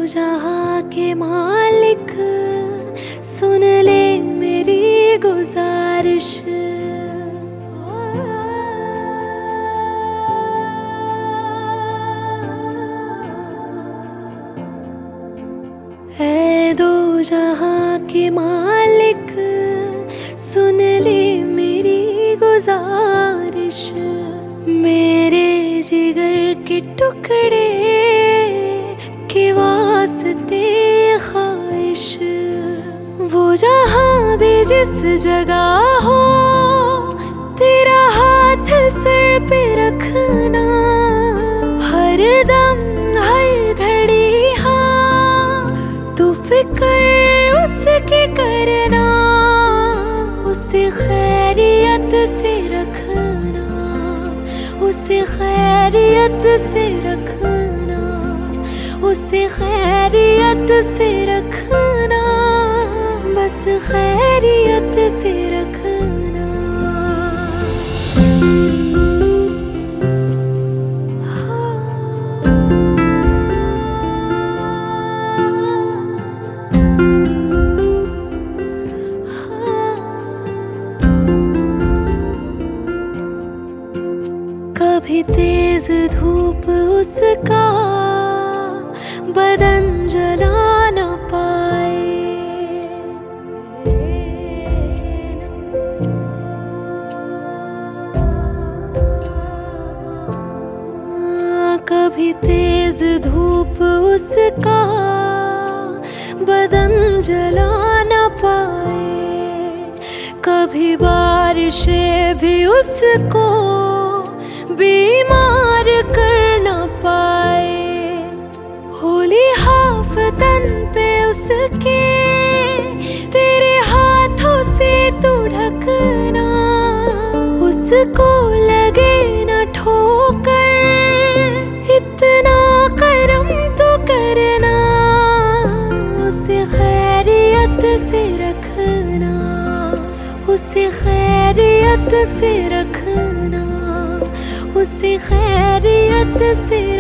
जहां के मालिक सुन ले मेरी गुजारिश। ऐ दो जहां के मालिक सुन ले मेरी गुजारिश। मेरे जिगर के टुकड़े के वास्ते ख्वाहिश। वो जहां भी जिस जगह हो तेरा हाथ सर पे रखना। हर दम हर घड़ी हाँ तू फिक्र उसकी करना। उसे खैरियत से रखना, उसे खैरियत से रखना, उसे खैरियत से रखना, बस खैरियत से रखना। कभी तेज धूप उसका बदन जला न पाए। कभी तेज धूप उसका बदन जला न पाए। कभी बारिशें भी उसको बीमार कर न पाए। होली हाफतन पे उसके तेरे हाथों से तू ढकना। उसको लगे न ठोकर इतना करम तो करना। उसे खैरियत से रखना, उसे खैरियत से रखना, उसे खैरियत से